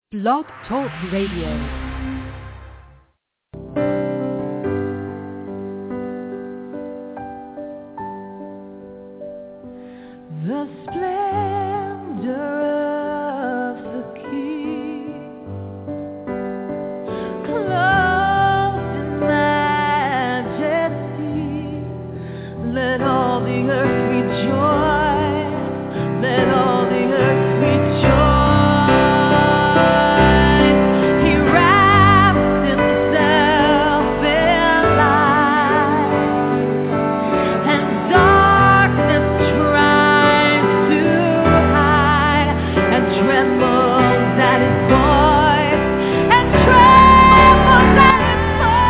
Blog Talk Radio. The splendor of the King, clothed in majesty, let all the earth rejoice, let all the earth rejoice. He wraps himself in light, and darkness tries to hide, and trembles at his voice, and trembles at his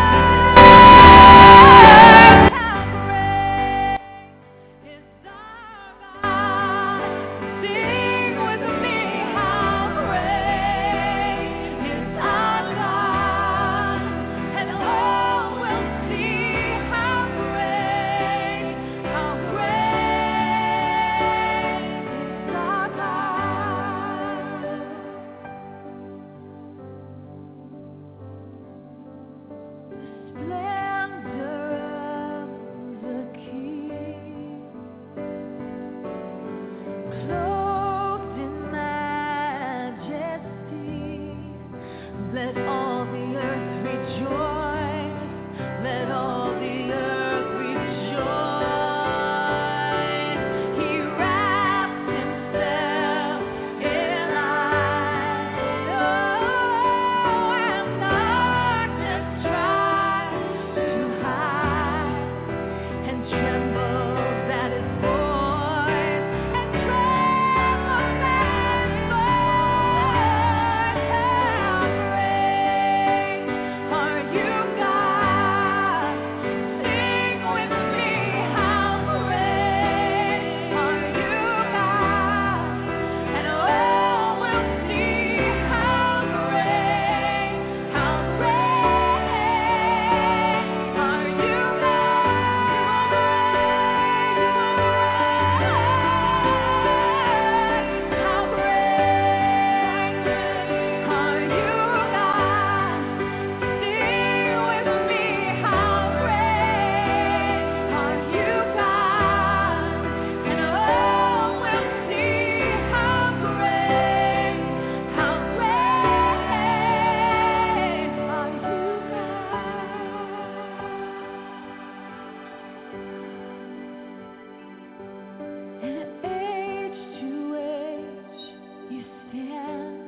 voice. How great is our God? Sing with me, how great is our God, and all will see how great is our God. Splendor of the King, clothed in majesty, let all the earth rejoice, let all the earth rejoice. He wraps himself in light, and darkness tries to hide, and trembles at his voice, and trembles at his voice. How great are you, God? Sing with me, how great are you, God? And all will see how great are you, And age to age you stand,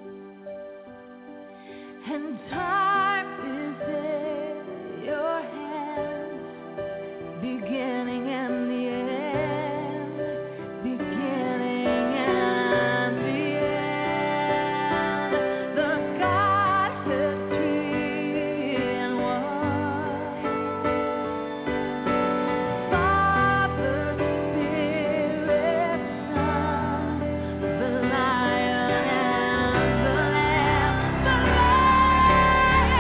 and time is in your hands, beginning and the end, beginning and the end. The Godhead three in one, Father, Spirit, Son, the Lion and the Lamb, the Lion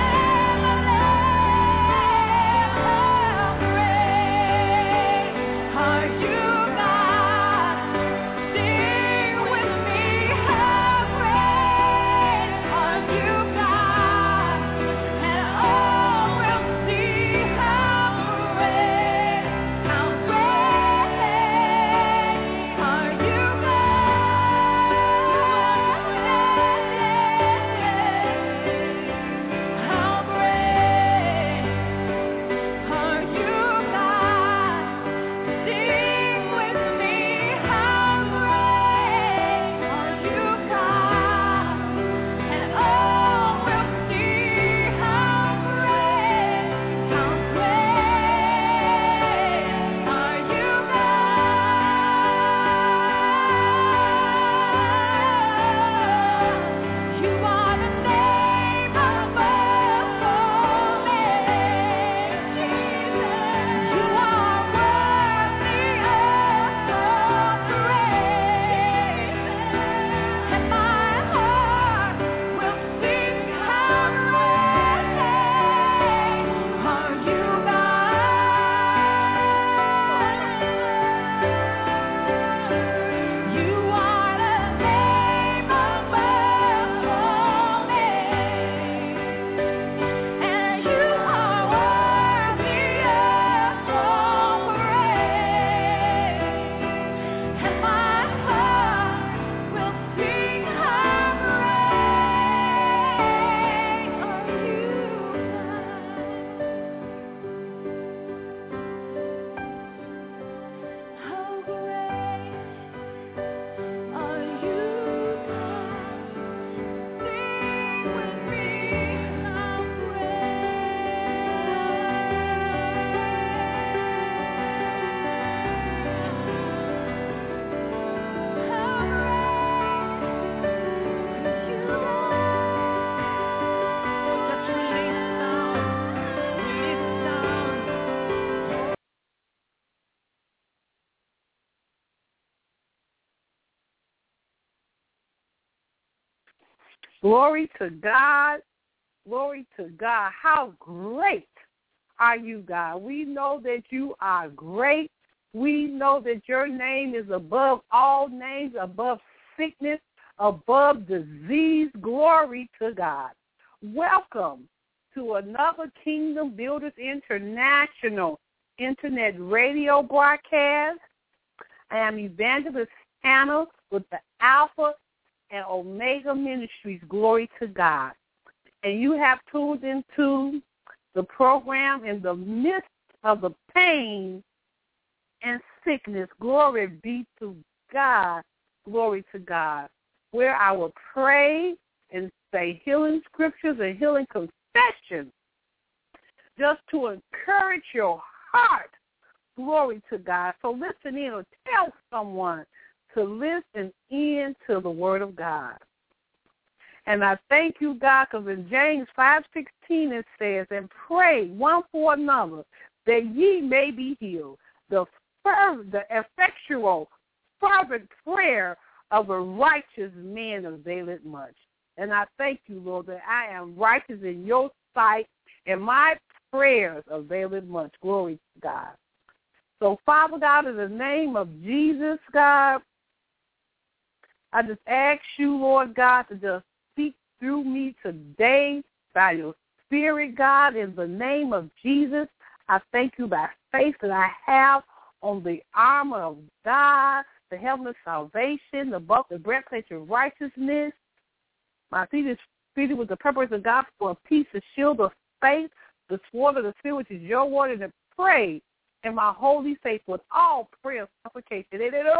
Glory to God. Glory to God. How great are you, God? We know that you are great. We know that your name is above all names, above sickness, above disease. Glory to God. Welcome to another Kingdom Builders International Internet radio broadcast. I am Evangelist Hannah with the Alpha and Omega Ministries. Glory to God. And you have tuned into the program in the midst of the pain and sickness. Glory be to God. Glory to God. Where I will pray and say healing scriptures and healing confessions just to encourage your heart. Glory to God. So listen in or tell someone to listen in to the word of God. And I thank you, God, because in James 5:16 it says, and pray one for another that ye may be healed. The effectual, fervent prayer of a righteous man availeth much. And I thank you, Lord, that I am righteous in your sight, and my prayers availeth much. Glory to God. So, Father God, in the name of Jesus, God, I just ask you, Lord God, to just speak through me today by your Spirit, God, in the name of Jesus. I thank you by faith that I have on the armor of God, the helmet of salvation, the breastplate of righteousness. My feet is fitted with the purpose of God for a piece of shield of faith, the sword of the Spirit, which is your word, and to pray in my holy faith with all prayer and supplication.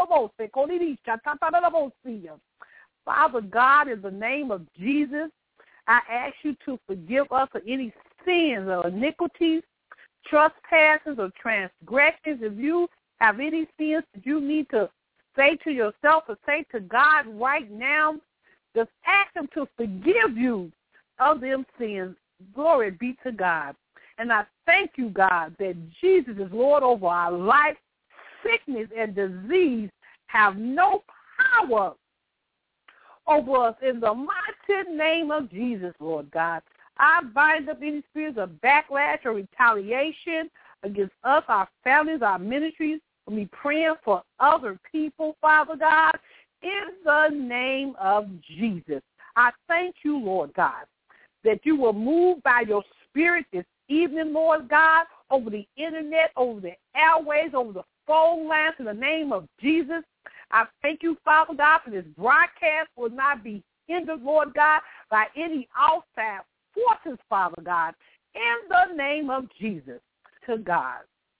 Father God, in the name of Jesus, I ask you to forgive us of any sins or iniquities, trespasses, or transgressions. If you have any sins that you need to say to yourself or say to God right now, just ask him to forgive you of them sins. Glory be to God. And I thank you, God, that Jesus is Lord over our life. Sickness and disease have no power over us in the mighty name of Jesus, Lord God. I bind up any spirits of backlash or retaliation against us, our families, our ministries, and me praying for other people, Father God, in the name of Jesus. I thank you, Lord God, that you will move by your Spirit this evening, Lord God, over the internet, over the airways, over the phone lines, in the name of Jesus. I thank you, Father God, for this broadcast will not be hindered, Lord God, by any outside forces, Father God, in the name of Jesus. To God.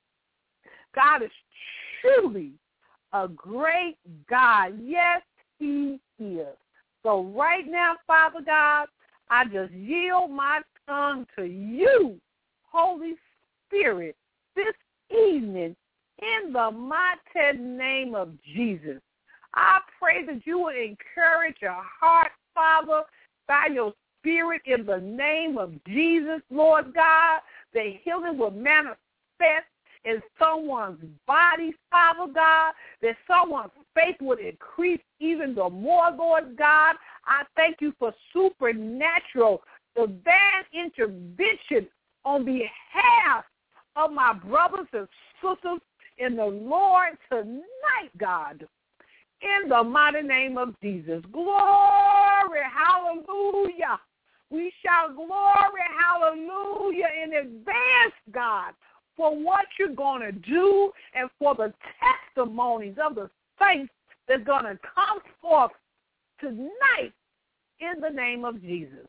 God is truly a great God. Yes, he is. So right now, Father God, I just yield my tongue to you, Holy Spirit, this evening in the mighty name of Jesus. I pray that you will encourage your heart, Father, by your Spirit in the name of Jesus, Lord God, that healing will manifest in someone's body, Father God, that someone's faith would increase even the more, Lord God. I thank you for supernatural divine intervention on behalf of my brothers and sisters in the Lord tonight, God, in the mighty name of Jesus. Glory, hallelujah. We shout glory, hallelujah, in advance, God, for what you're going to do and for the testimonies of the saints that's going to come forth tonight in the name of Jesus.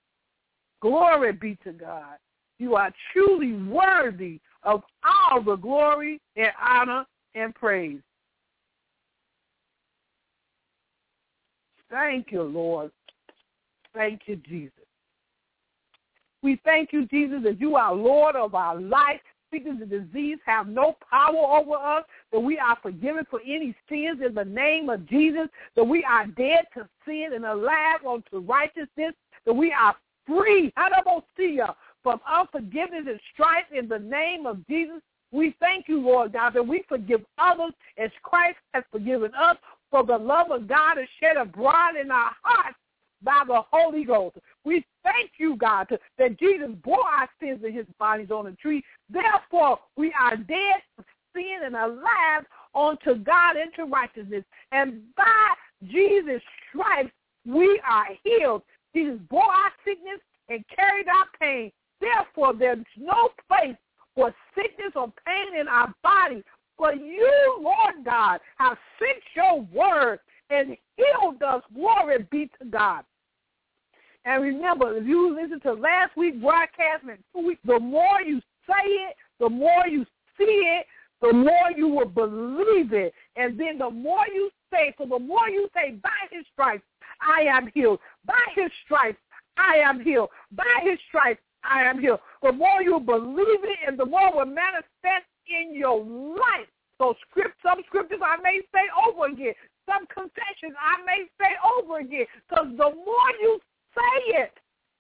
Glory be to God. You are truly worthy of all the glory and honor and praise. Thank you, Lord. Thank you, Jesus. We thank you, Jesus, that you are Lord of our life. Sickness and disease have no power over us, that we are forgiven for any sins in the name of Jesus, that we are dead to sin and alive unto righteousness, that we are free from unforgiveness and strife in the name of Jesus. We thank you, Lord God, that we forgive others as Christ has forgiven us, for the love of God is shed abroad in our hearts by the Holy Ghost. We thank you, God, that Jesus bore our sins in his bodies on the tree. Therefore, we are dead to sin and alive unto God and to righteousness. And by Jesus' stripes, we are healed. Jesus bore our sickness and carried our pain. Therefore, there's no place for sickness or pain in our body. But you, Lord God, have sent your word and healed us. Glory be to God. And remember, if you listen to last week's broadcast and 2 weeks, the more you say it, the more you see it, the more you will believe it. And then the more you say, so the more you say, by his stripes, I am healed. By his stripes, I am healed. By his stripes, I am healed. The more you believe it and the more it will manifest in your life. So some scriptures I may say over again. Some confessions I may say over again. Because the more you say it,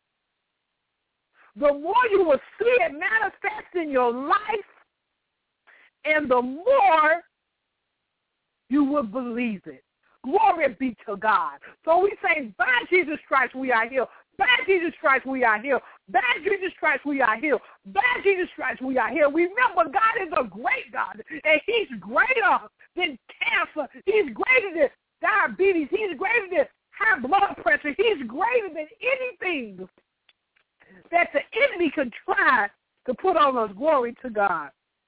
the more you will see it manifest in your life, and the more you will believe it. Glory be to God. So we say, by Jesus Christ we are healed. By Jesus Christ we are healed. By Jesus Christ we are healed. By Jesus Christ we are healed. Remember, God is a great God, and he's greater than cancer. He's greater than diabetes. He's greater than high blood pressure. He's greater than anything that the enemy can try to put on us. Glory to God.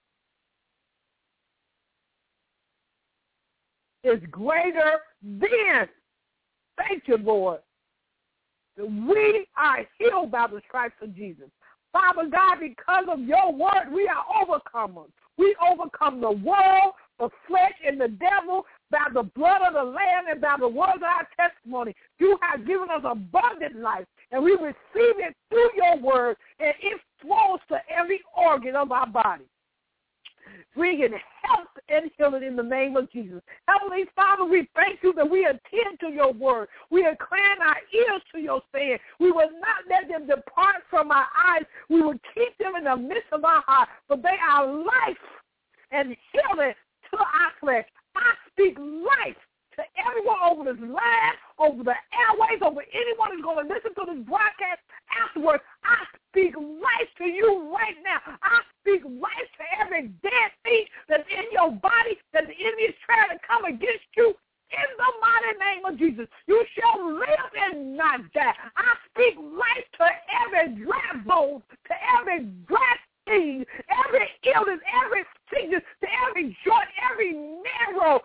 Is greater than. Thank you, Lord. We are healed by the stripes of Jesus. Father God, because of your word, we are overcomers. We overcome the world, the flesh, and the devil by the blood of the Lamb and by the words of our testimony. You have given us abundant life, and we receive it through your word, and it flows to every organ of our body, bringing health and healing in the name of Jesus. Heavenly Father, we thank you that we attend to your word. We incline our ears to your saying. We will not let them depart from our eyes. We will keep them in the midst of our heart, for they are life and healing to our flesh. I speak life to everyone over this land, over the airways, over anyone who's going to listen to this broadcast afterwards. I speak life to you right now. I speak life to every dead thing that's in your body that the enemy is trying to come against you. In the mighty name of Jesus, you shall live and not die. I speak life to every dry bone, to every dry thing, every illness, every sickness, to every joint, every marrow,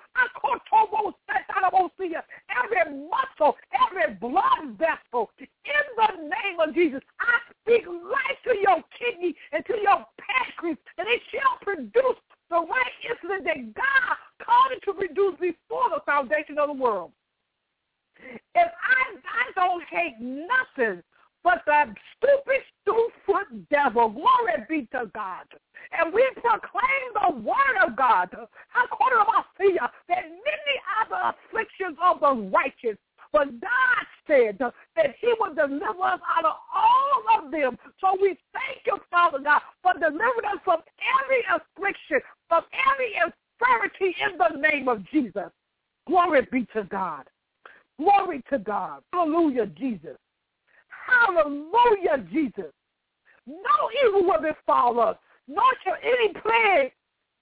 every muscle, every blood vessel. In the name of Jesus, I speak life to your kidney and to your pancreas, and it shall produce the right insulin that God called it to produce before the foundation of the world. If I don't hate nothing but the stupid, two-foot devil, glory be to God. And we proclaim the word of God, that many are the afflictions of the righteous, but God said that he would deliver us out of all of them. So we thank you, Father God, for delivering us from every affliction, from every infirmity in the name of Jesus. Glory be to God. Glory to God. Hallelujah, Jesus. Hallelujah, Jesus. No evil will befall us, nor shall any plague,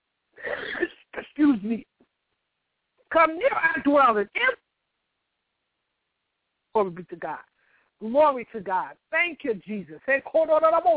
come near our dwelling. Glory be to God. Glory to God. Thank you, Jesus. I plead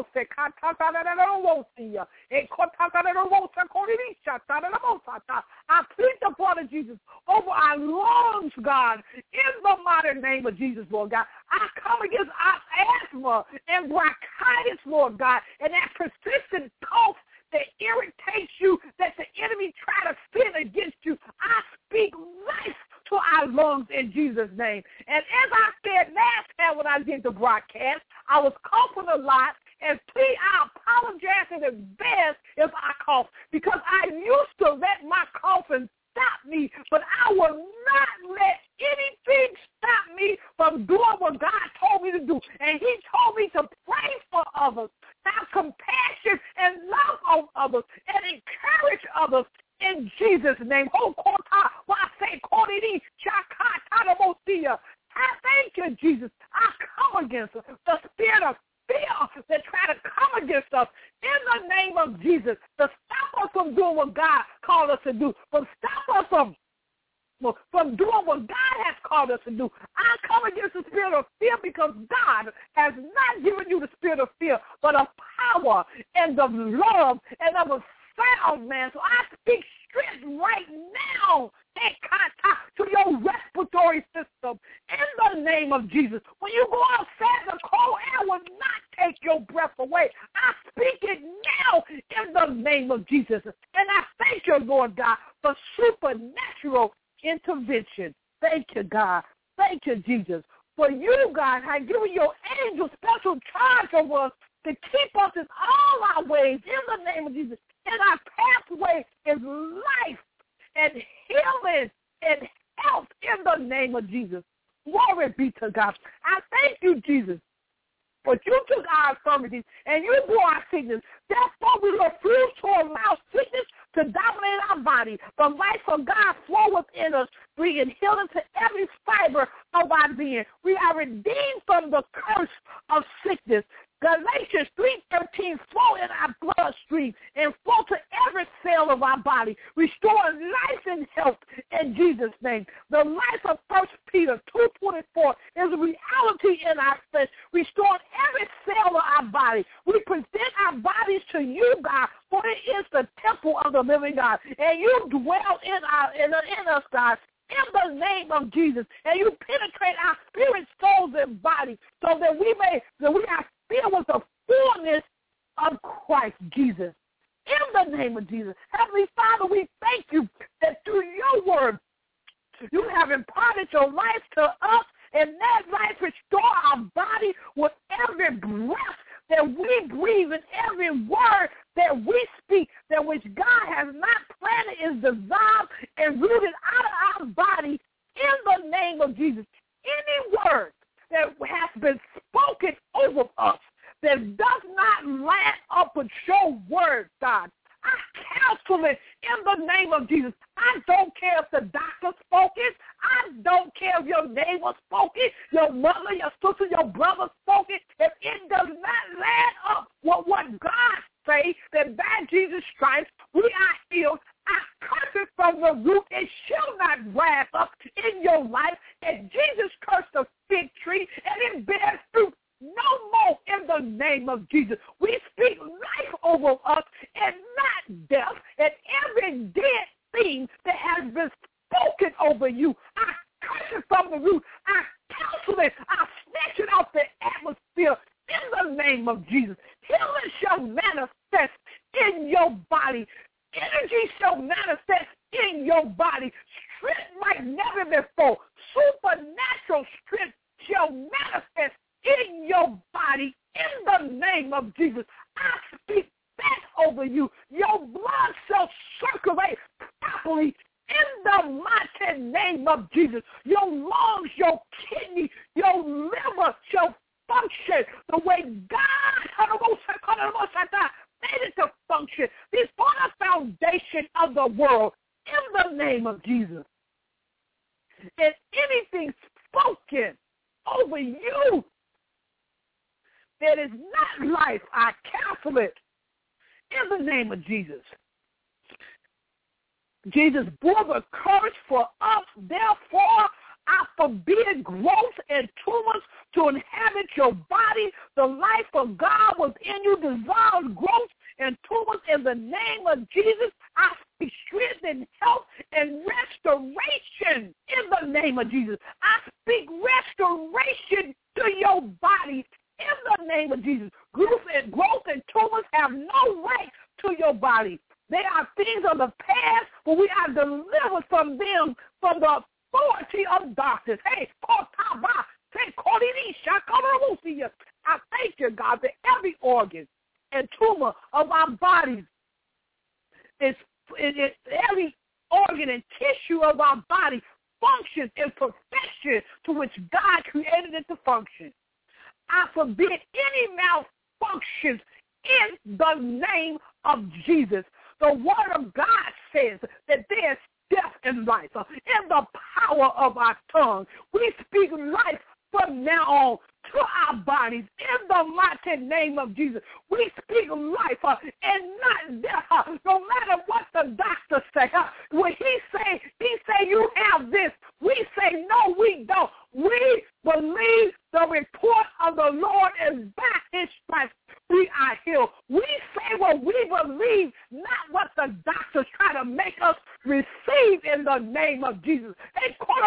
the blood of Jesus over our lungs, God, in the mighty name of Jesus, Lord God. I come against asthma and bronchitis, Lord God, and that persistent cough that irritates you, that the enemy try to spin against you. I speak life to our lungs in Jesus' name. And as I said last time when I did the broadcast, I was coughing a lot, and please, I apologize in advance if I cough, because I used to let my coughing stop me, but I will not let anything stop me from doing what God told me to do. And he told me to pray for others, have compassion and love on others, and encourage others in Jesus' name. I thank you, Jesus. I come against the spirit of fear that try to come against us in the name of Jesus to stop us from doing what God called us to do, to stop us from doing what God has called us to do. I come against the spirit of fear because God has not given you the spirit of fear, but of power and of love and of a sound man. So I speak strength right now to your respiratory system in the name of Jesus. When you go outside, the cold air will not take your breath away. I speak it now in the name of Jesus. And I thank you, Lord God, for supernatural intervention. Thank you, God. Thank you, Jesus. For you, God, have given your angels special charge over us to keep us in all our ways in the name of Jesus. And our pathway is life and healing and health in the name of Jesus. Glory be to God. I thank you, Jesus, for you took our infirmities and you bore our sickness. Therefore, we refuse to allow sickness to dominate our body. The life of God flow within us, bringing healing to every fiber of our being. We are redeemed from the curse of sickness. Galatians 3:13 flow in our bloodstream and flow to every cell of our body, restoring life and health in Jesus' name. The life of 1 Peter 2:24 is a reality in our flesh, restoring every cell of our body. We present our bodies to you, God, for it is the temple of the living God, and you dwell in us, God, in the name of Jesus, and you penetrate our spirit, souls, and body, so that we are filled with the fullness of Christ Jesus. In the name of Jesus. Heavenly Father, we thank you that through your word, you have imparted your life to us, and that life restore our body with every breath that we breathe and every word that we speak, that which God has not planted is dissolved and rooted out of our body in the name of Jesus. Any word that has been spoken over us that does not line up with your word, God, I counsel it in the name of Jesus. I don't care if the doctor spoke it. I don't care if your neighbor spoke it, your mother, your sister, your brother spoke it. If it does not line up with what God say, that by Jesus' stripes we are healed, I curse it from the root. It shall not rise up in your life. And Jesus cursed the fig tree, and it bears fruit no more in the name of Jesus. We speak life over us and not death, and every dead thing that has been spoken over you, I curse it from the root. I counsel it. I snatch it out the atmosphere in the name of Jesus. Healing shall manifest in your body. Energy shall manifest in your body. Strength like never before. Supernatural strength shall manifest in your body in the name of Jesus. I speak that over you. Your blood shall circulate properly in the mighty name of Jesus. Your lungs, your kidney, your liver shall function the way God made it to function before the foundation of the world in the name of Jesus. And anything spoken over you that is not life, I cancel it in the name of Jesus. Jesus bore the curse for us. Therefore, I forbid growth and tumors to inhabit your body. The life of God within you dissolves growth and tumors in the name of Jesus. I speak strength and health and restoration in the name of Jesus. I speak restoration to your body in the name of Jesus. Growth and tumors have no right to your body. They are things of the past, but we are delivered from them, from the authority of darkness. Hey, I thank you, God, that every organ and tumor of our bodies is every organ and tissue of our body functions in perfection to which God created it to function. I forbid any malfunctions in the name of Jesus. The word of God says that there's death and life. In the power of our tongue, we speak life from now on to our bodies. In the mighty name of Jesus, we speak life and not death. No matter what the doctor say, when he say you have this, we say no, we don't. We believe the report of the Lord is back. His stripes we are healed. We say what we believe, not what the doctors try to make us receive in the name of Jesus. We put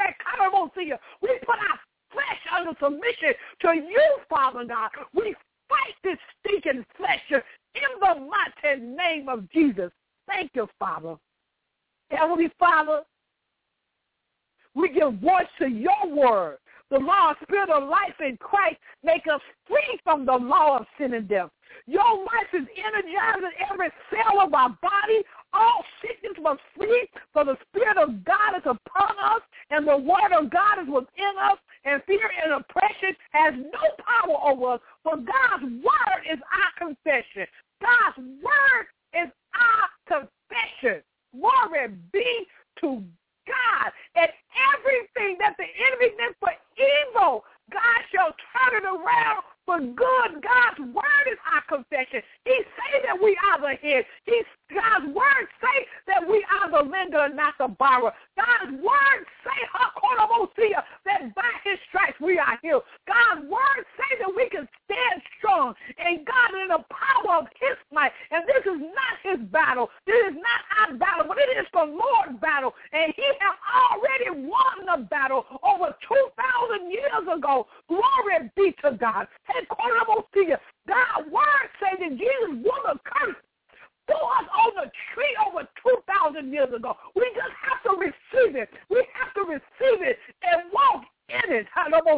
our flesh under submission to you, Father God. We fight this stinking flesh in the mighty name of Jesus. Thank you, Father. Heavenly Father, we give voice to your word. The law, spirit of life in Christ make us free from the law of sin and death. Your life is energizing every cell of our body. All sickness must flee, for the Spirit of God is upon us, and the Word of God is within us, and fear and oppression has no power over us, for God's Word is our confession. God's Word is our confession. Glory be to God. And everything that the enemy meant for evil, God shall turn it around for good. God's word is our confession. He say that we are the head. God's word say that we are the lender and not the borrower. God's word say, that by his stripes we are healed. God's word say that we can stand strong and God in the power of his might. And this is not his battle. This is not our battle, but it is the Lord's battle. And he has already won the battle over 2,000 years ago. Glory be to God. God's word say that Jesus was a curse for us on the tree over 2,000 years ago. We just have to receive it. We have to receive it and walk in it.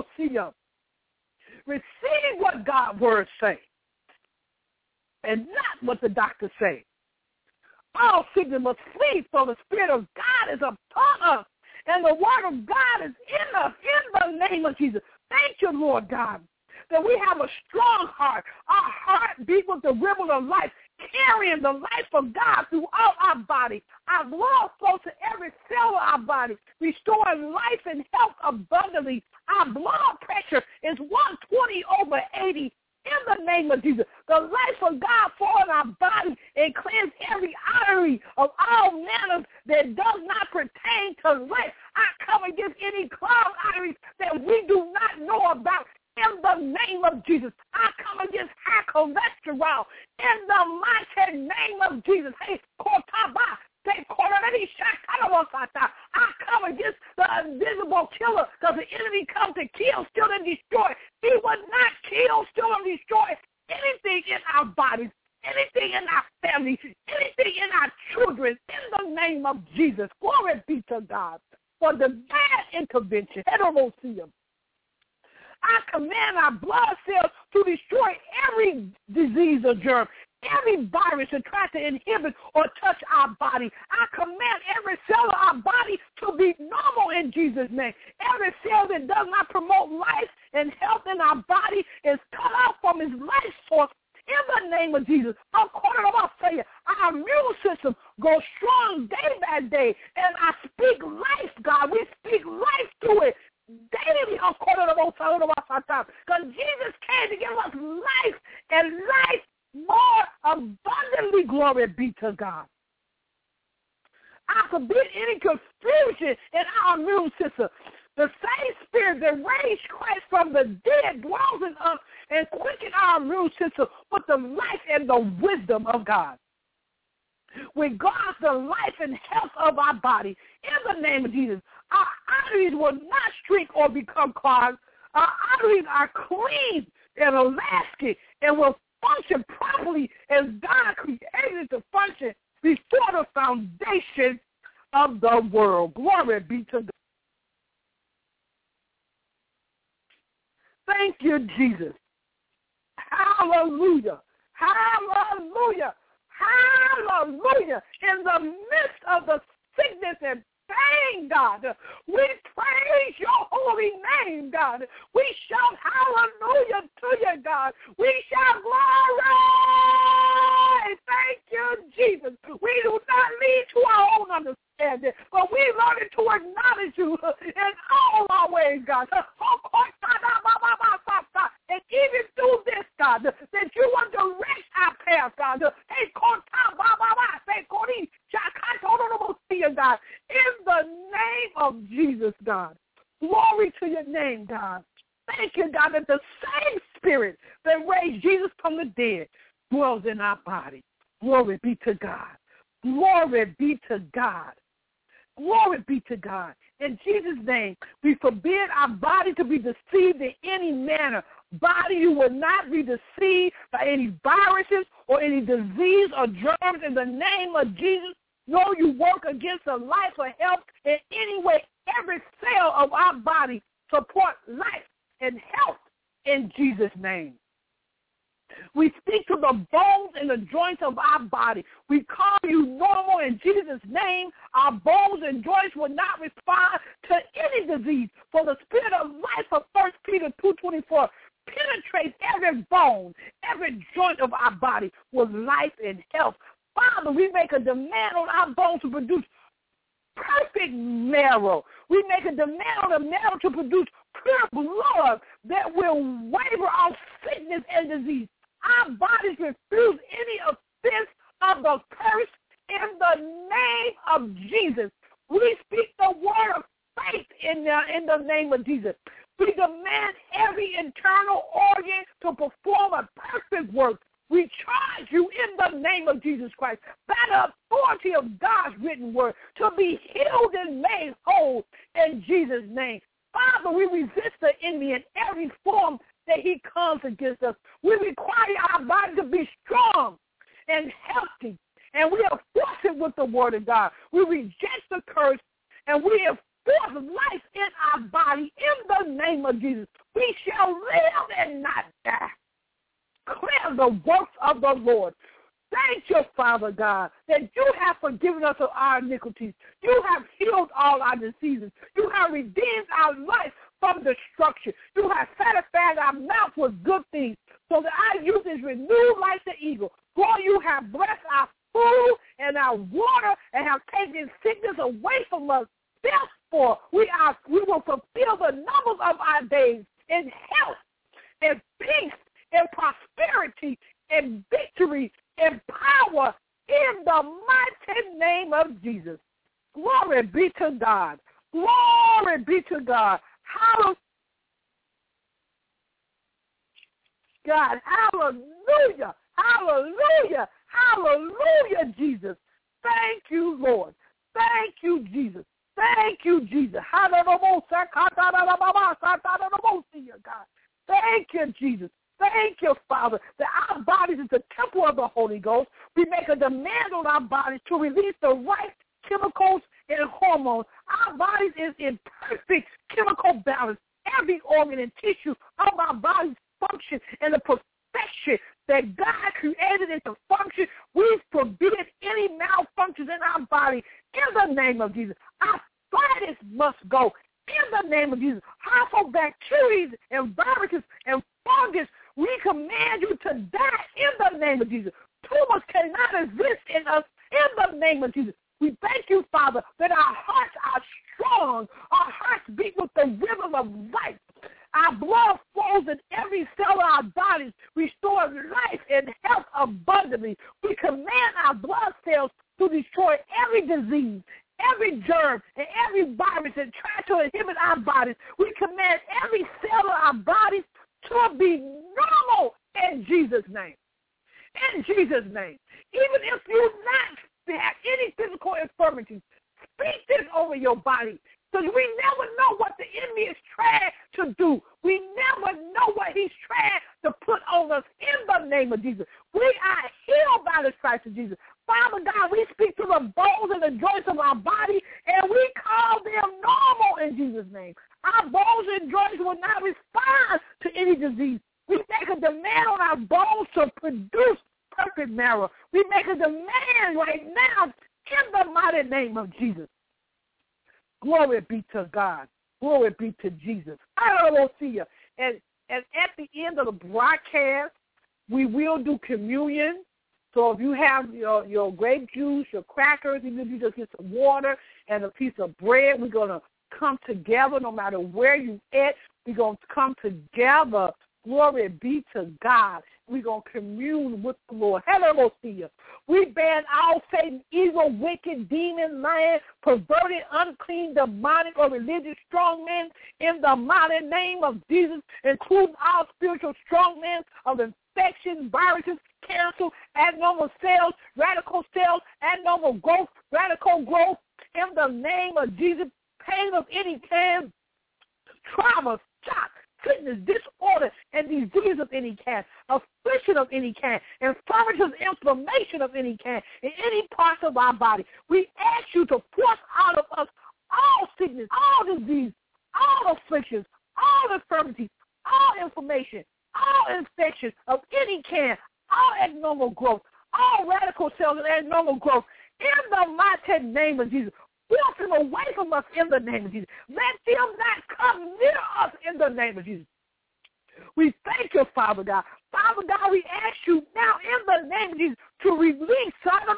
Receive what God's word say and not what the doctors say. All sickness must flee, for the Spirit of God is upon us, and the word of God is in us in the name of Jesus. Thank you, Lord God, that we have a strong heart. Our heart beat with the rhythm of life, carrying the life of God throughout our body. Our blood flows to every cell of our body, restoring life and health abundantly. Our blood pressure is 120/80 in the name of Jesus. The life of God flows in our body and cleanse every artery of all manners that does not pertain to life. I come against any clogged arteries that we do not know about. In the name of Jesus, I come against high cholesterol. In the mighty name of Jesus, I come against the invisible killer, because the enemy comes to kill, steal, and destroy. He will not kill, steal, and destroy anything in our bodies, anything in our families, anything in our children. In the name of Jesus, glory be to God for the bad intervention. I command our blood cells to destroy every disease or germ, every virus that tries to inhibit or touch our body. I command every cell of our body to be normal in Jesus' name. Every cell that does not promote life and health in our body is cut off from its life source. In the name of Jesus, our immune system goes strong day by day, and I speak life, God. We speak life to it. Daily, because Jesus came to give us life and life more abundantly. Glory be to God. I forbid any confusion in our immune system. The same spirit that raised Christ from the dead dwells in us and quickens our immune system with the life and the wisdom of God. With God's the life and health of our body, in the name of Jesus, our arteries will not shrink or become clogged. Our arteries are clean and elastic and will function properly as God created to function before the foundation of the world. Glory be to God. Thank you, Jesus. Hallelujah. Hallelujah. Hallelujah. In the midst of the sickness and pain, God, we praise your holy name, God. We shout hallelujah to you, God. We shout glory. Thank you, Jesus. We do not lead to our own understanding, God, that you will direct our path, God. God, in the name of Jesus, God. Glory to your name, God. Thank you, God, that the same spirit that raised Jesus from the dead dwells in our body. Glory be to God. Glory be to God. Glory be to God. In Jesus' name, we forbid our body to be deceived in any manner. Body, you will not be deceived by any viruses or any disease or germs in the name of Jesus. No, you work against the life or health in any way. Every cell of our body support life and health in Jesus' name. We speak to the bones and the joints of our body. We call you normal in Jesus' name. Our bones and joints will not respond to any disease. For the spirit of life of 1 Peter 2:24 penetrates every bone, every joint of our body with life and health. Father, we make a demand on our bones to produce perfect marrow. We make a demand on the marrow to produce pure blood that will waver off sickness and disease. Our bodies refuse any offense of the curse in the name of Jesus. We speak the word of faith in the name of Jesus. We demand every internal organ to perform a perfect work. We charge you in the name of Jesus Christ, by the authority of God's written word, to be healed and made whole in Jesus' name. Father, we resist the enemy in every form that he comes against us. We require our body to be strong and healthy, and we enforce it with the word of God. We reject the curse, and we enforce life in our body in the name of Jesus. We shall live and not die. Clear the works of the Lord. Thank you, Father God, that you have forgiven us of our iniquities. You have healed all our diseases. You have redeemed our life from destruction. You have satisfied our mouth with good things, so that our youth is renewed like the eagle. Lord, you have blessed our food and our water and have taken sickness away from us. Therefore, we will fulfill the numbers of our days in health and peace and prosperity and victory and power in the mighty name of Jesus. Glory be to God. Glory be to God. Hallelujah. God, hallelujah. Hallelujah. Hallelujah, Jesus. Thank you, Lord. Thank you, Jesus. Thank you, Jesus. Hallelujah, God. Thank you, Jesus. Thank you, Father, that our bodies is the temple of the Holy Ghost. We make a demand on our bodies to release the right chemicals and hormones. Our bodies is in perfect chemical balance. Every organ and tissue of our bodies function in the perfection that God created it to function. We forbid any malfunctions in our body in the name of Jesus. Arthritis must go in the name of Jesus. Harmful bacteria and viruses and fungus, we command you to die in the name of Jesus. Tumors cannot exist in us in the name of Jesus. We thank you, Father, that our hearts are strong. Our hearts beat with the rhythm of life. Our blood flows in every cell of our bodies, restoring life and health abundantly. We command our blood cells to destroy every disease, every germ, and every virus that tries to inhibit our bodies. We command every cell of our bodies to be normal in Jesus' name. In Jesus' name. Even if you not have any physical infirmities, speak this over your body. Because we never know what the enemy is trying to do. We never know what he's trying to put on us in the name of Jesus. We are healed by the stripes of Jesus. Father God, we speak to the bones and the joints of our body, and we call them normal in Jesus' name. Our bones and joints will not respond to any disease. We make a demand on our bones to produce perfect marrow. We make a demand right now in the mighty name of Jesus. Glory be to God. Glory be to Jesus. Hallelujah. And at the end of the broadcast, we will do communion. So if you have your grape juice, your crackers, even if you just get some water and a piece of bread, we're going to come together no matter where you at. We're going to come together Glory be to God. We're going to commune with the Lord. Hallelujah. We ban all Satan, evil, wicked, demon, lying, perverted, unclean, demonic, or religious strongmen in the mighty name of Jesus, including all spiritual strongmen of infections, viruses, cancer, abnormal cells, radical cells, abnormal growth, radical growth, in the name of Jesus. Pain of any kind, trauma, shock, sickness, disorder, and disease of any kind, affliction of any kind, infirmities, inflammation of any kind, in any parts of our body. We ask you to force out of us all sickness, all disease, all afflictions, all infirmities, all inflammation, all infections of any kind, all abnormal growth, all radical cells and abnormal growth, in the mighty name of Jesus. Force them away from us in the name of Jesus. Let them not come near us in the name of Jesus. We thank you, Father God. Father God, we ask you now in the name of Jesus to release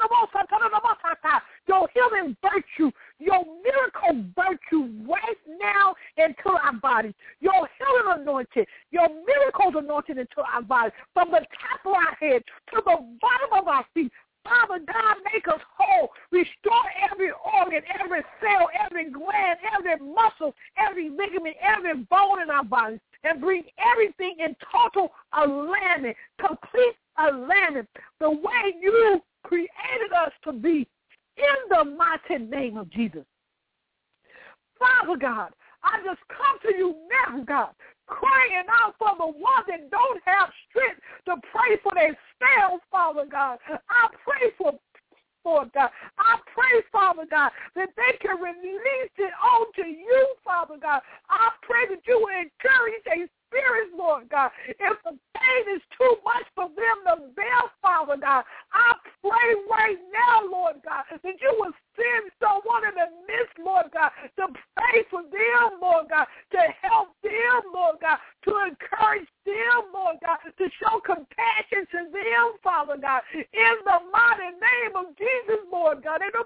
your healing virtue, your miracle virtue right now into our bodies, your healing anointing, your miracles anointing into our bodies, from the top of our head to the bottom of our feet. Father God, make us whole. Restore every organ, every cell, every gland, every muscle, every ligament, every bone in our bodies, and bring everything in total alignment, complete alignment, the way you created us to be, in the mighty name of Jesus. Father God, I just come to you now, God, crying out for the ones that don't have strength to pray for themselves, Father God. I pray for God. I pray, Father God, that they can release it onto you, Father God. I pray that you will encourage their spirits, Lord God. If the pain is too much for them to bear, Father God, I pray right now, Lord God, that you will send someone in the midst, Lord God, to pray for them, Lord God, to help them, Lord God, to encourage them, Lord God, to show compassion to them, Father God, in the mighty name of Jesus, Lord God. I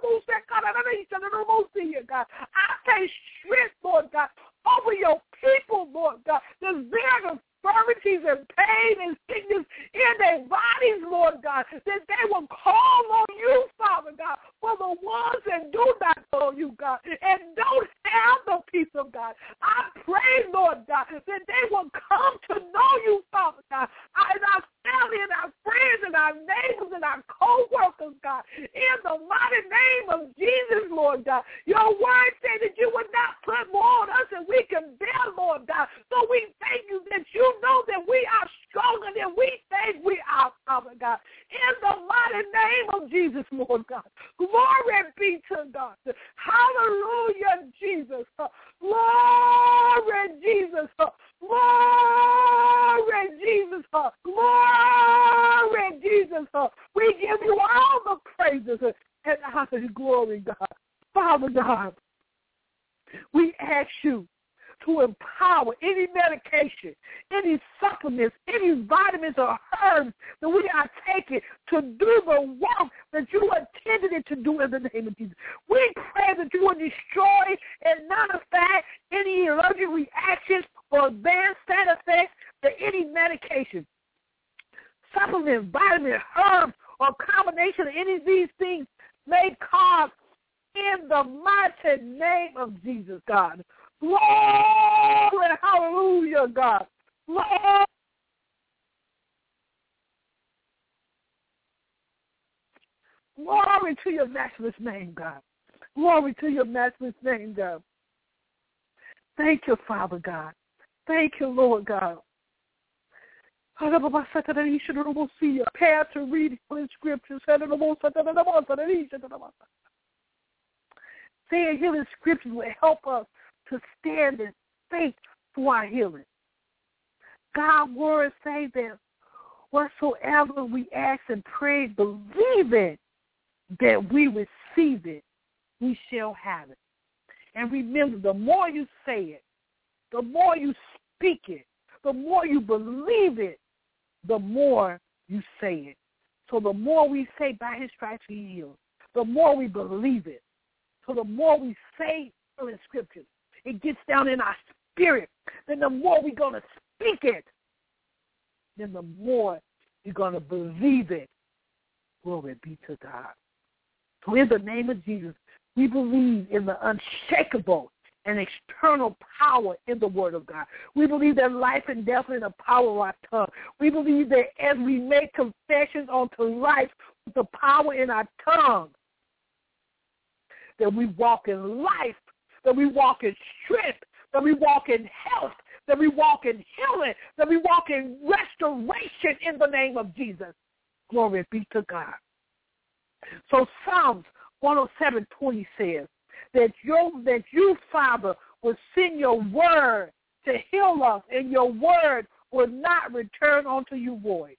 say strength, Lord God, over your people, Lord God, the infirmities and pain and sickness in their bodies, Lord God, that they will call on you, Father God, for the ones that do not know you, God, and don't have the peace of God. I pray, Lord God, that they will come to know you, Father God, and our family and our friends and our neighbors and our co-workers, God, in the mighty name of Jesus, Lord God. Your word says that you would not put more on us than we can bear, Lord God. So we thank you that you know that we are stronger than we think we are, Father God. In the mighty name of Jesus, Lord God. Glory be to God. Hallelujah, Jesus. Glory, Jesus. Glory, Jesus. Glory, Jesus. We give you all the praises and honor and glory, God. Father God, we ask you to empower any medication, any supplements, any vitamins or herbs that we are taking to do the work that you intended it to do in the name of Jesus. We pray that you will destroy and nullify any allergic reactions or bad side effects to any medication, supplement, vitamin, herbs, or combination of any of these things may cause in the mighty name of Jesus, God. Glory, hallelujah, God. Glory. Glory to your matchless name, God. Glory to your matchless name, God. Thank you, Father God. Thank you, Lord God. Prepare to read in scriptures. Saying healing scriptures will help us to stand in faith for our healing. God's word says that whatsoever we ask and pray, believing that we receive it, we shall have it. And remember, the more you say it, the more you speak it, the more you believe it, the more you say it. So the more we say by his stripes he healed, the more we believe it. So the more we say in scriptures, it gets down in our spirit. Then the more we're going to speak it. then the more you're going to believe it. Glory be to God. So in the name of Jesus, we believe in the unshakable and external power in the Word of God. We believe that life and death are in the power of our tongue. We believe that as we make confessions unto life with the power in our tongue, that we walk in life, that we walk in strength, that we walk in health, that we walk in healing, that we walk in restoration in the name of Jesus. Glory be to God. So Psalms 107:20 says that you, Father, will send your word to heal us, and your word will not return unto you void.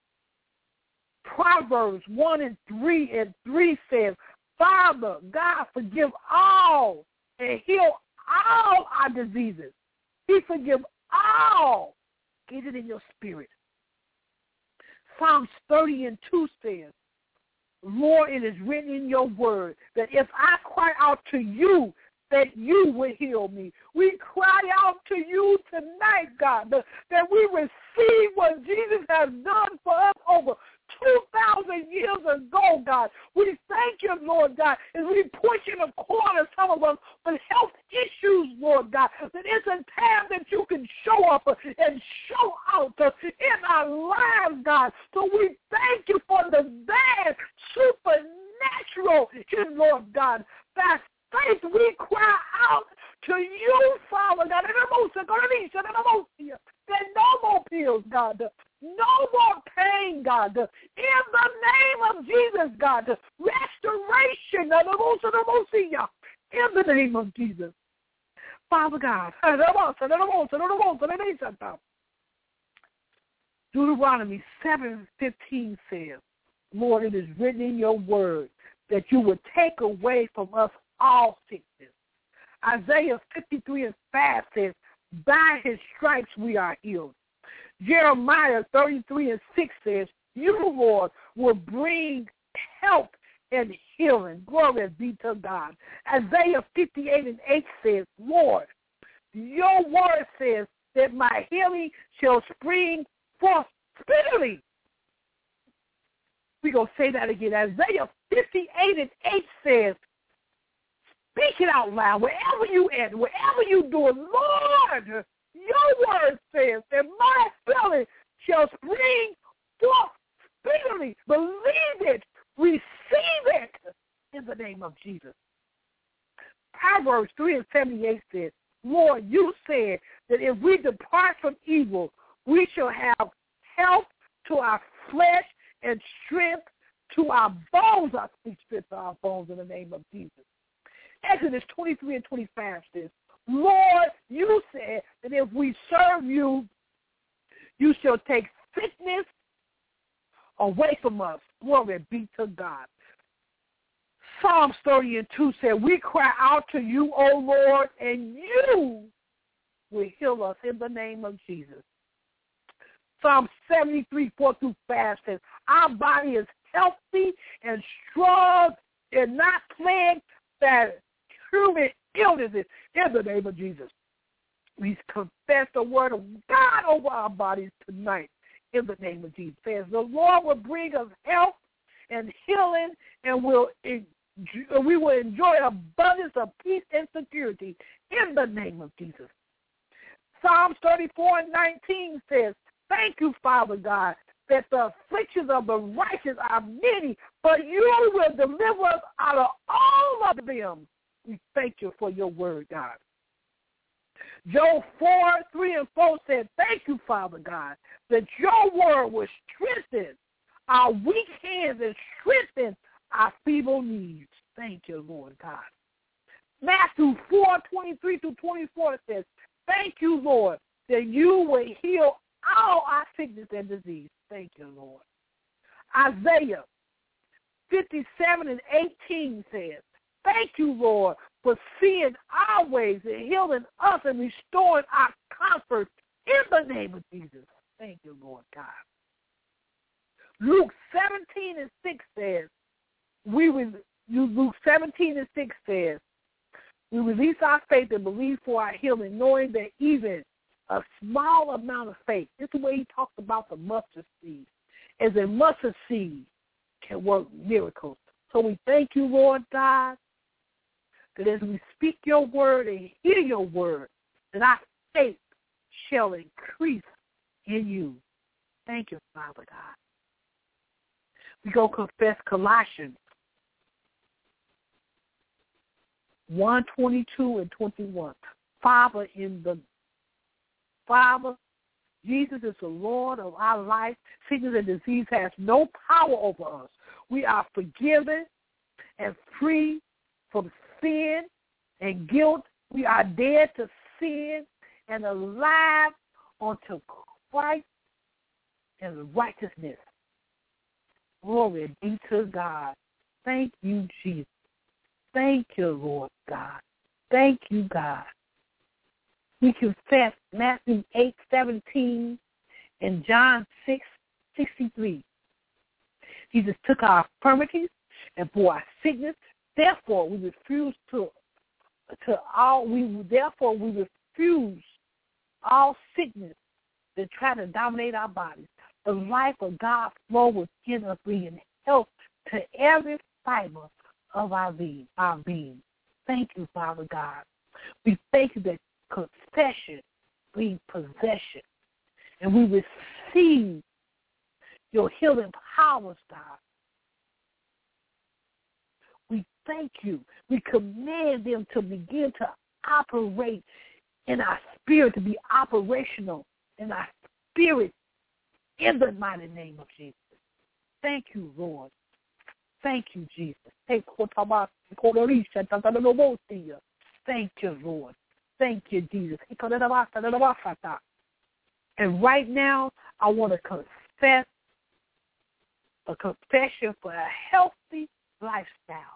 Proverbs 1:3 says, Father, God, forgive all and heal all our diseases. He forgive all. Get it in your spirit. Psalms 30:2 says, Lord, it is written in your word that if I cry out to you, that you will heal me. We cry out to you tonight, God, that we receive what Jesus has done for us over 2,000 years ago, God. We thank you, Lord God, as we push in the corner some of us with health issues, Lord God, that it's a time that you can show up and show out in our lives, God. So we thank you for the bad supernatural, Lord God. By faith, we cry out to you, Father God. That no more pills, God. No more pain, God. In the name of Jesus, God. Restoration. In the name of Jesus. Father God. Deuteronomy 7:15 says, Lord, it is written in your word that you would take away from us all sickness. Isaiah 53:5 says, by his stripes we are healed. Jeremiah 33:6 says, you, Lord, will bring help and healing. Glory be to God. Isaiah 58:8 says, Lord, your word says that my healing shall spring forth speedily. We're going to say that again. Isaiah 58:8 says, speak it out loud. Wherever you at, wherever you do it, Lord, your word says that my healing shall spring forth speedily. Believe it. Receive it in the name of Jesus. Proverbs 3:78 says, Lord, you said that if we depart from evil, we shall have health to our flesh and strength to our bones. I speak strength to our bones in the name of Jesus. Exodus 23:25 says, Lord, you said that if we serve you, you shall take sickness away from us. Glory be to God. Psalms 30:2 said, we cry out to you, O Lord, and you will heal us in the name of Jesus. Psalm 73:4-5 says, our body is healthy and strong and not plagued by human illnesses in the name of Jesus. We confess the word of God over our bodies tonight in the name of Jesus. It says the Lord will bring us health and healing, and we will enjoy abundance of peace and security in the name of Jesus. Psalms 34:19 says, thank you, Father God, that the afflictions of the righteous are many, but you will deliver us out of all of them. We thank you for your word, God. Job 4:3-4 said, thank you, Father God, that your word will strengthen our weak hands and strengthen our feeble knees. Thank you, Lord God. Matthew 4:23-24 says, thank you, Lord, that you will heal all our sickness and disease. Thank you, Lord. Isaiah 57:18 says, thank you, Lord, for seeing our ways and healing us and restoring our comfort in the name of Jesus. Thank you, Lord God. Luke 17:6 says, Luke 17:6 says, we release our faith and believe for our healing, knowing that even a small amount of faith. This is the way he talks about the mustard seed. As a mustard seed can work miracles. So we thank you, Lord God, that as we speak your word and hear your word, that our faith shall increase in you. Thank you, Father God. We go confess Colossians 1:22 and 21. Father, Jesus is the Lord of our life. Sickness and disease has no power over us. We are forgiven and free from sin and guilt. We are dead to sin and alive unto Christ and righteousness. Glory be to God. Thank you, Jesus. Thank you, Lord God. Thank you, God. We confess Matthew 8:17 and John 6:63. Jesus took our infirmities and bore our sickness. Therefore, we refuse all sickness that try to dominate our bodies. The life of God flow within us, bringing health to every fiber of our being. Thank you, Father God. We thank you that confession brings possession, and we receive your healing powers, God. We thank you. We command them to begin to operate in our spirit, to be operational in our spirit, in the mighty name of Jesus. Thank you, Lord. Thank you, Jesus. Thank you, Lord. Thank you, Jesus. And right now, I want to confess a confession for a healthy lifestyle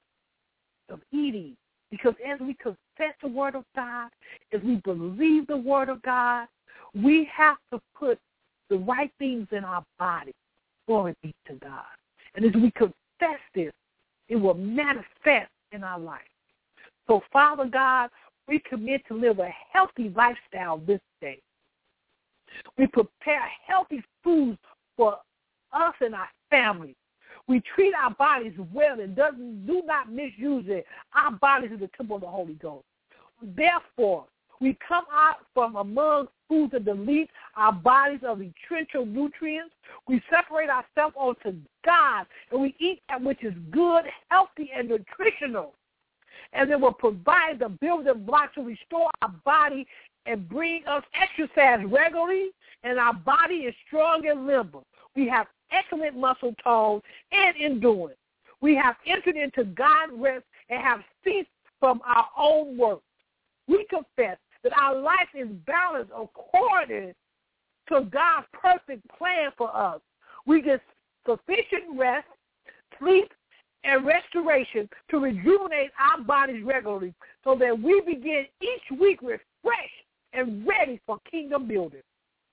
of eating. Because as we confess the word of God, as we believe the word of God, we have to put the right things in our body. Glory be to God. And as we confess this, it will manifest in our life. So, Father God, we commit to live a healthy lifestyle this day. We prepare healthy foods for us and our families. We treat our bodies well and do not misuse it. Our bodies is the temple of the Holy Ghost. Therefore, we come out from among foods that delete our bodies of essential nutrients. We separate ourselves unto God, and we eat that which is good, healthy, and nutritional. And it will provide the building blocks to restore our body and bring us exercise regularly, and our body is strong and limber. We have excellent muscle tone and endurance. We have entered into God's rest and have ceased from our own work. We confess that our life is balanced according to God's perfect plan for us. We get sufficient rest, sleep, and restoration to rejuvenate our bodies regularly so that we begin each week refreshed and ready for kingdom building.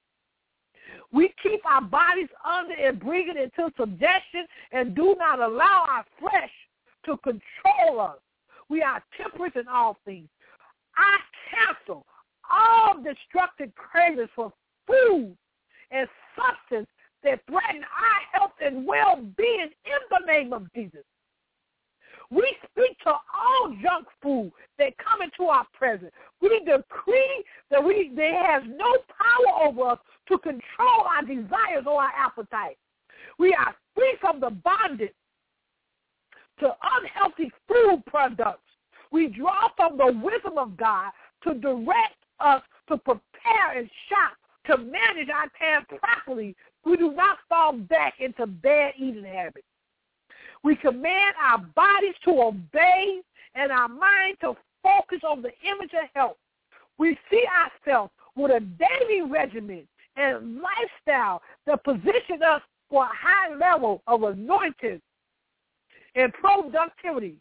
We keep our bodies under and bring it into subjection and do not allow our flesh to control us. We are temperate in all things. I cancel all destructive cravings for food and substance that threaten our health and well-being in the name of Jesus. We speak to all junk food that come into our presence. We decree that there has no power over us to control our desires or our appetite. We are free from the bondage to unhealthy food products. We draw from the wisdom of God to direct us to prepare and shop, to manage our time properly. We do not fall back into bad eating habits. We command our bodies to obey and our mind to focus on the image of health. We see ourselves with a daily regimen and lifestyle that position us for a high level of anointing and productivity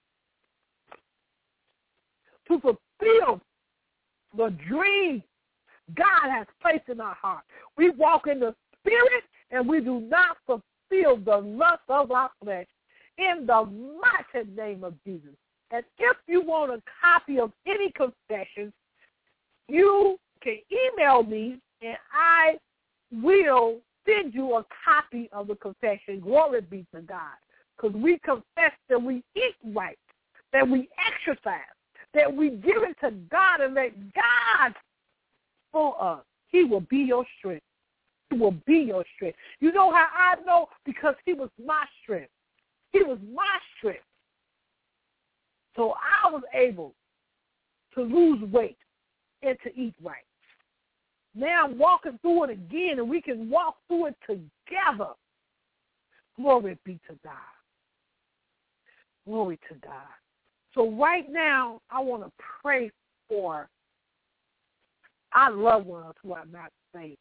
to fulfill the dream God has placed in our heart. We walk in the Spirit and we do not fulfill the lust of our flesh. In the mighty name of Jesus. And if you want a copy of any confessions, you can email me, and I will send you a copy of the confession. Glory be to God. Because we confess that we eat right, that we exercise, that we give it to God and let God for us. He will be your strength. He will be your strength. You know how I know? Because he was my strength. He was my strength. So I was able to lose weight and to eat right. Now I'm walking through it again, and we can walk through it together. Glory be to God. Glory to God. So right now, I want to pray for our loved ones who are not saved.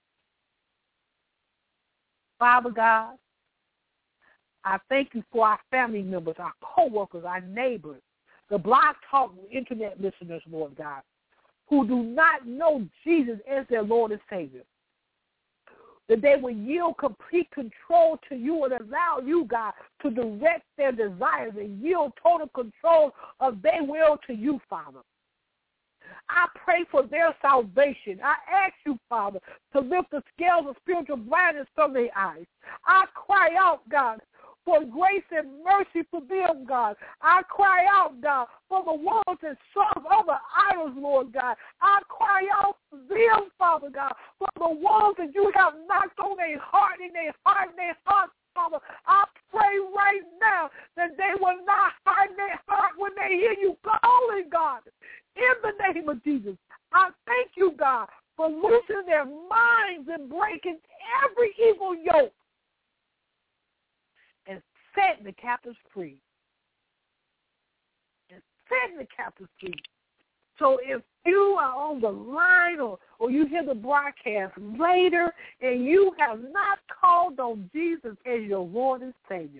Father God, I thank you for our family members, our co-workers, our neighbors, the Blog Talk Internet listeners, Lord God, who do not know Jesus as their Lord and Savior. That they will yield complete control to you and allow you, God, to direct their desires and yield total control of their will to you, Father. I pray for their salvation. I ask you, Father, to lift the scales of spiritual blindness from their eyes. I cry out, God, for grace and mercy for them, God. I cry out, God, for the ones that serve other idols, Lord God. I cry out for them, Father God, for the ones that you have knocked on their heart and their heart and their heart, Father. I pray right now that they will not hide their heart when they hear you calling, God. In the name of Jesus, I thank you, God, for loosening their minds and breaking every evil yoke and setting the captives free. And setting the captives free. So if you are on the line or you hear the broadcast later and you have not called on Jesus as your Lord and Savior,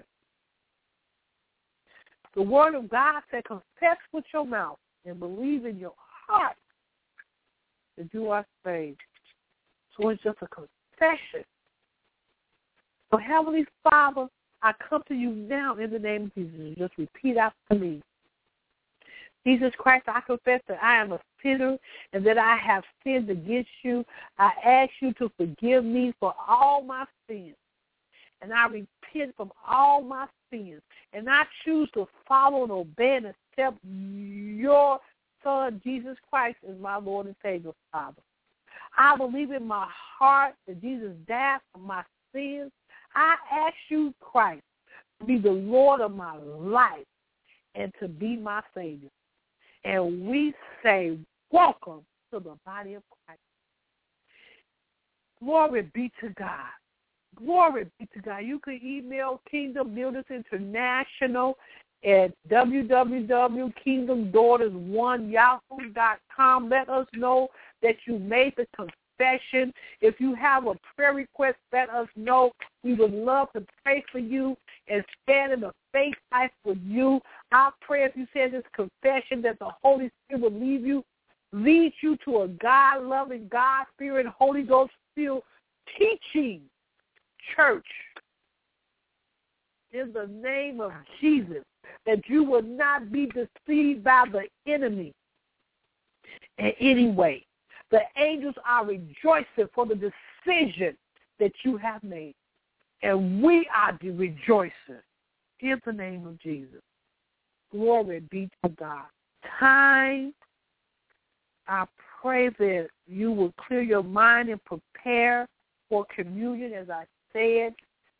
the word of God said, confess with your mouth and believe in your heart that you are saved. So it's just a confession. So Heavenly Father, I come to you now in the name of Jesus. Just repeat after me. Jesus Christ, I confess that I am a sinner and that I have sinned against you. I ask you to forgive me for all my sins. And I repent from all my sins. And I choose to follow and obey and accept your Son, Jesus Christ, as my Lord and Savior, Father. I believe in my heart that Jesus died for my sins. I ask you, Christ, to be the Lord of my life and to be my Savior. And we say, welcome to the body of Christ. Glory be to God. Glory be to God. You can email Kingdom Builders International at www.kingdomdaughters1yahoo.com. Let us know that you made the confession. If you have a prayer request, let us know. We would love to pray for you and stand in the faith life for you. I pray if you said this confession that the Holy Spirit will lead you to a God-loving, God-fearing, Holy Ghost-filled teaching church in the name of Jesus, that you will not be deceived by the enemy in any way. The angels are rejoicing for the decision that you have made, and we are rejoicing in the name of Jesus. Glory be to God. Time, I pray that you will clear your mind and prepare for communion, as I said,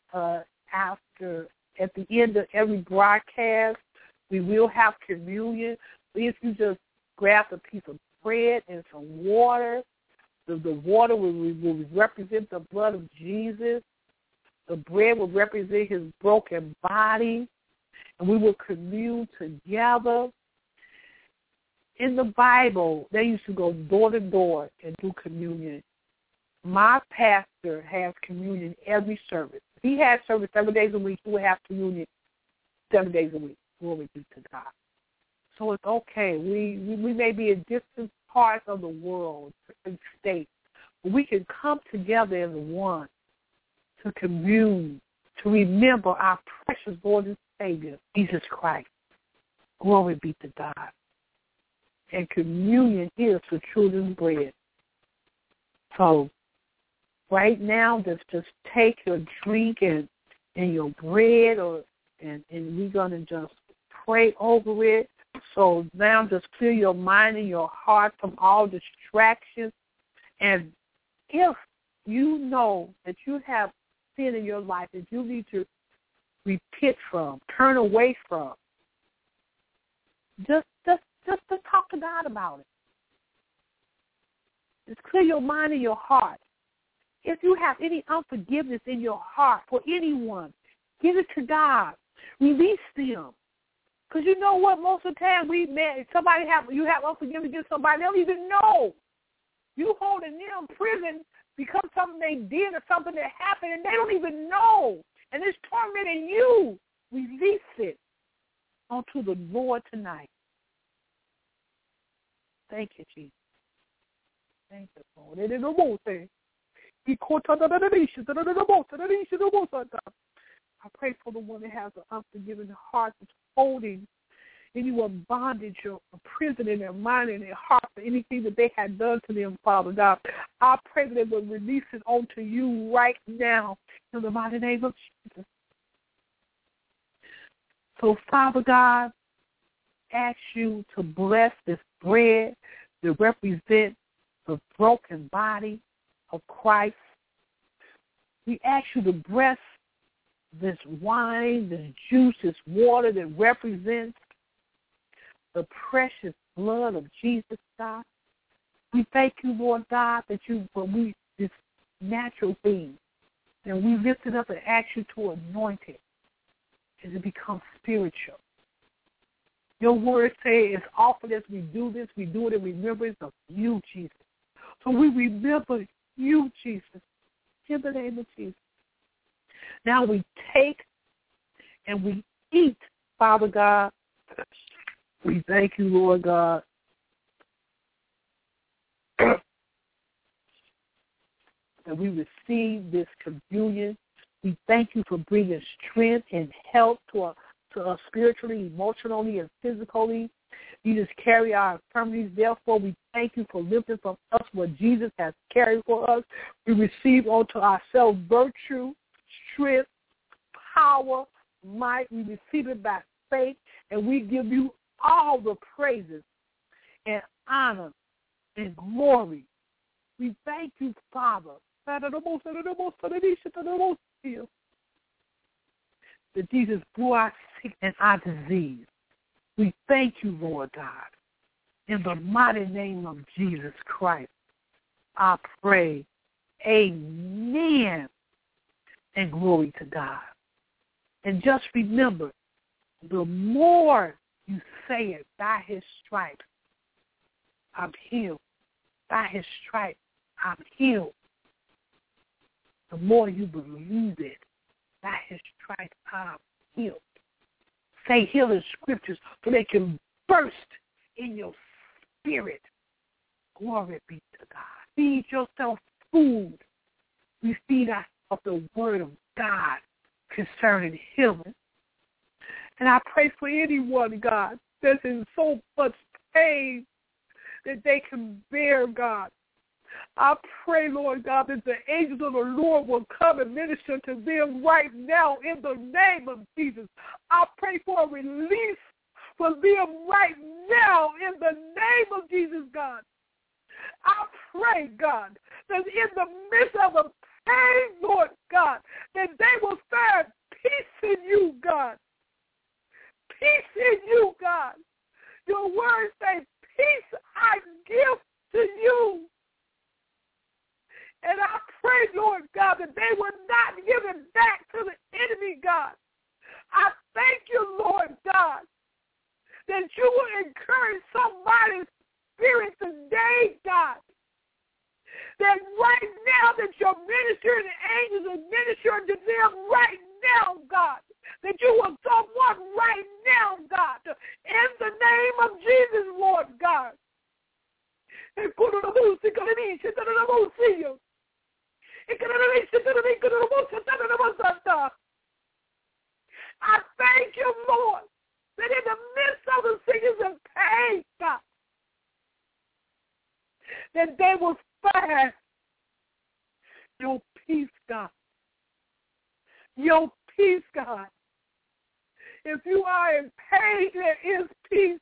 at the end of every broadcast, we will have communion. If you just grab a piece of bread and some water, the water will represent the blood of Jesus. The bread will represent his broken body, and we will commune together. In the Bible, they used to go door to door and do communion. My pastor has communion every service. If he has service 7 days a week, he will have communion 7 days a week. Glory be to God. So it's okay. We may be in distant parts of the world, different states, but we can come together as one to commune, to remember our precious Lord and Savior, Jesus Christ. Glory be to God. And communion is the children's bread. So right now, just take your drink and your bread, and we're going to just pray over it. So now just clear your mind and your heart from all distractions. And if you know that you have sin in your life that you need to repent from, turn away from, just talk to God about it. Just clear your mind and your heart. If you have any unforgiveness in your heart for anyone, give it to God. Release them. Because you know what? Most of the time you have unforgiveness against somebody, they don't even know. You holding them in prison because something they did or something that happened, and they don't even know. And it's tormenting you. Release it onto the Lord tonight. Thank you, Jesus. Thank you, Lord. I pray for the one that has an unforgiving heart that's holding anyone bondage or prison in their mind and their heart for anything that they had done to them, Father God. I pray that they will release it onto you right now in the mighty name of Jesus. So, Father God, ask you to bless this bread that represents the broken body of Christ. We ask you to bless this wine, this juice, this water that represents the precious blood of Jesus, God. We thank you, Lord God, that this natural thing, and we lift it up and ask you to anoint it as it becomes spiritual. Your word says, as often as we do this, we do it in remembrance of you, Jesus. So we remember you, Jesus, in the name of Jesus. Now we take and we eat, Father God. We thank you, Lord God. That we receive this communion. We thank you for bringing strength and health to us spiritually, emotionally, and physically. You just carry our infirmities. Therefore, we thank you for lifting from us what Jesus has carried for us. We receive unto ourselves virtue, strength, power, might. We receive it by faith, and we give you all the praises and honor and glory. We thank you, Father, that Jesus bore our sickness and our disease. We thank you, Lord God. In the mighty name of Jesus Christ, I pray. Amen. And glory to God. And just remember, the more you say it, by his stripes, I'm healed. By his stripes, I'm healed. The more you believe it, by his stripes, I'm healed. Say healing scriptures so they can burst in your spirit. Glory be to God. Feed yourself food. We feed ourselves the word of God concerning healing. And I pray for anyone, God, that's in so much pain that they can bear, God. I pray, Lord God, that the angels of the Lord will come and minister to them right now in the name of Jesus. I pray for a release for them right now in the name of Jesus, God. I pray, God, that in the midst of the pain, Lord God, that they will find peace in you, God. Peace in you, God. Your word says, peace I give to you. And I pray, Lord God, that they will not give it back to the enemy, God. I thank you, Lord God, that you will encourage somebody's spirit today, God. That right now that your minister and the angels are ministering to them right now, God. That you will someone right now, God. In the name of Jesus, Lord God. I thank you, Lord, that in the midst of the sickness and pain, God, that they will find peace, God. If you are in pain, there is peace.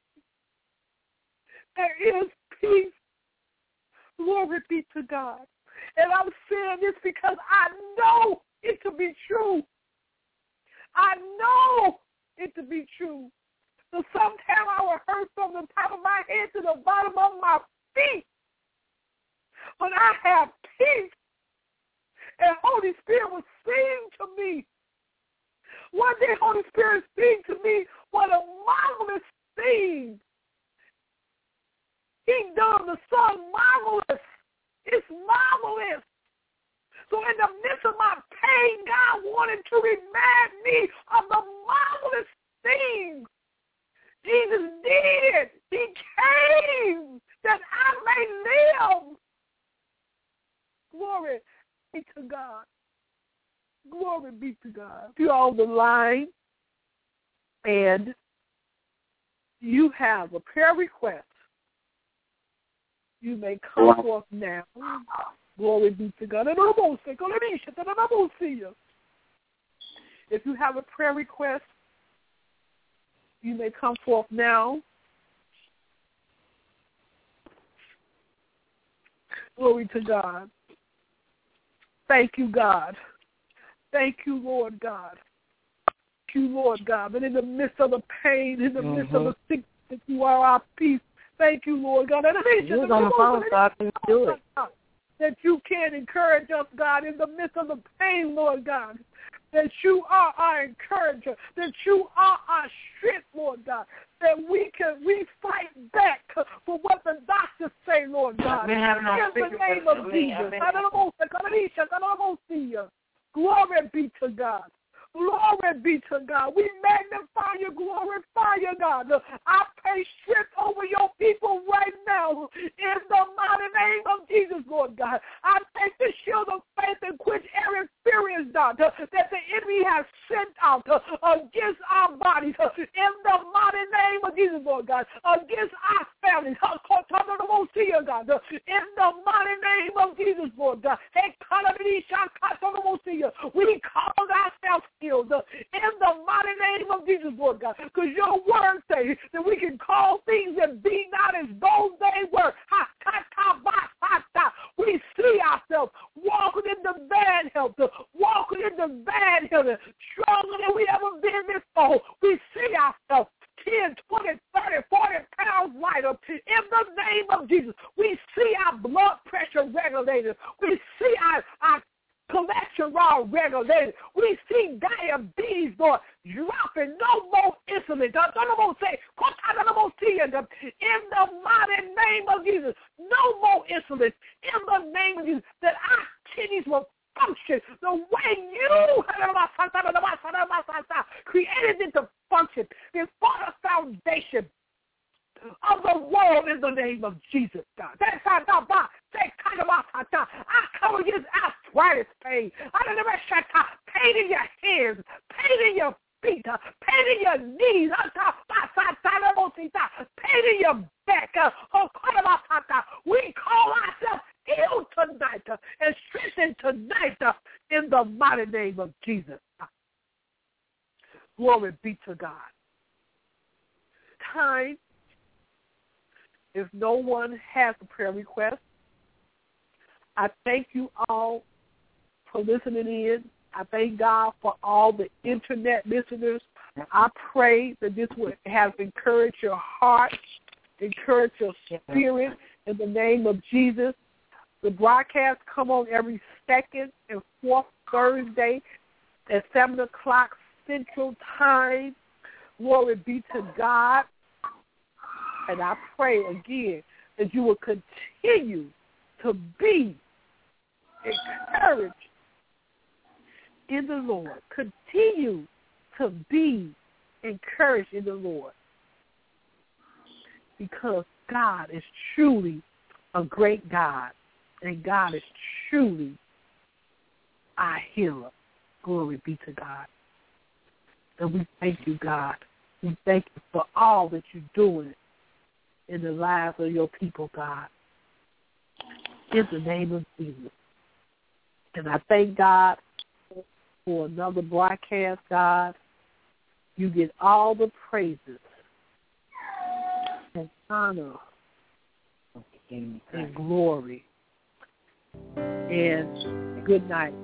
There is peace. Glory be to God. And I'm saying this because I know it to be true. I know it to be true. So sometimes I will hurt from the top of my head to the bottom of my feet. But I have peace. And Holy Spirit will sing to me. One day Holy Spirit sing to me what a marvelous thing He done. The Son marvelous. It's marvelous. So in the midst of my pain, God wanted to remind me of the marvelous things Jesus did. He came that I may live. Glory be to God. Glory be to God. If you're on the line and you have a prayer request, you may come forth now. Glory be to God. If you have a prayer request, you may come forth now. Glory to God. Thank you, God. Thank you, Lord God. Thank you, Lord God. But in the midst of the pain, in the midst of the sickness, that you are our peace. Thank you, Lord God. You was on the phone, so I can do it. That you can encourage us, God, in the midst of the pain, Lord God. That you are our encourager. That you are our strength, Lord God. That we fight back for what the doctors say, Lord God. In the name of Jesus. Glory be to God. Glory be to God. We magnify you, glorify you, God. I pray strength over your people right now in the mighty name of Jesus, Lord God. I take the shield of faith and quench every experience, God, that the enemy has sent out against our bodies in the mighty name of Jesus, Lord God, against our families, God, in the mighty name of Jesus, Lord God. We call ourselves healed in the mighty name of Jesus, Lord God, because your word says that we can call things that be not as though they were. We see ourselves walking in the bad health, stronger than we ever been before. We see ourselves 10, 20, 30, 40 pounds lighter in the name of Jesus. We see our blood pressure regulated. We see our cholesterol regulated. We see diabetes, Lord, dropping. No more insulin. In the mighty name of Jesus, no more insulin. In the name of Jesus, that our kidneys will function the way you created it to function before the foundation of the world in the name of Jesus, God. I come against arthritis pain. Pain in your hands, pain in your feet, pain in your knees, pain in your back. We call ourselves healed tonight and strengthened tonight in the mighty name of Jesus. Glory be to God. Time. If no one has a prayer request, I thank you all for listening in. I thank God for all the internet listeners. I pray that this would have encouraged your heart, encouraged your spirit in the name of Jesus. The broadcasts come on every second and fourth Thursday at 7 o'clock Central Time. Glory be to God. And I pray again that you will continue to be encouraged in the Lord. Continue to be encouraged in the Lord. Because God is truly a great God. And God is truly our healer. Glory be to God. And we thank you, God. We thank you for all that you're doing in the lives of your people, God. In the name of Jesus. And I thank God for another broadcast, God. You get all the praises and honor and glory. And good night.